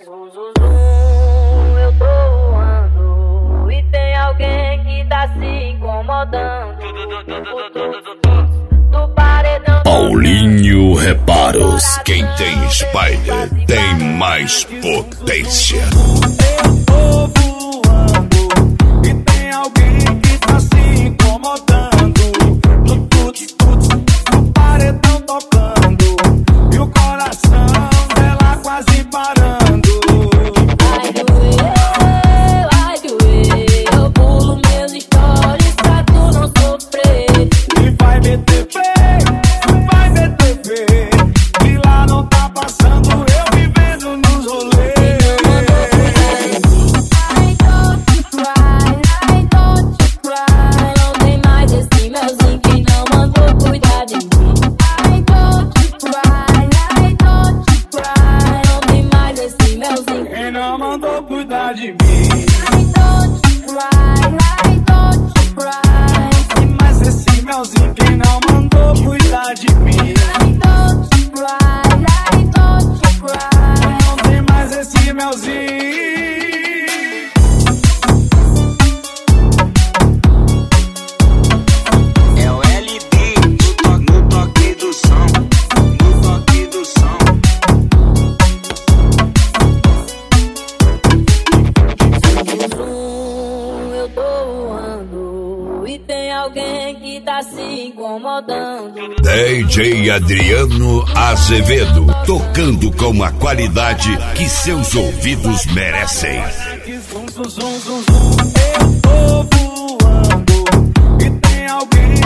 Zum, zum, zum, eu tô voando e tem alguém que tá se incomodando. Do paredão. Paulinho Reparos, quem tem Spider tem mais potência. Eu tô voando e tem alguém que tá se incomodando. No tuts-tuts, no paredão tocando e o coração dela quase parando. Vai doer, eu pulo meus stories pra tu não sofrer. E vai meter fé, vai meter fé, e lá não tá passando eu vivendo nos rolês. I don't cry, não tem mais esse melzinho que não mandou cuidar de mim. I don't cry, não tem mais esse melzinho. Quem não mandou cuidar de mim? I don't cry, E mais esse melzinho, quem não mandou cuidar de mim? I don't cry. Não tem mais esse melzinho. É o LB no toque do som, no toque do som. Eu tô voando e tem alguém que tá se incomodando. DJ Adriano Azevedo, tocando com a qualidade que seus ouvidos merecem. Zum, zum, zum, zum, zum. Eu tô voando e tem alguém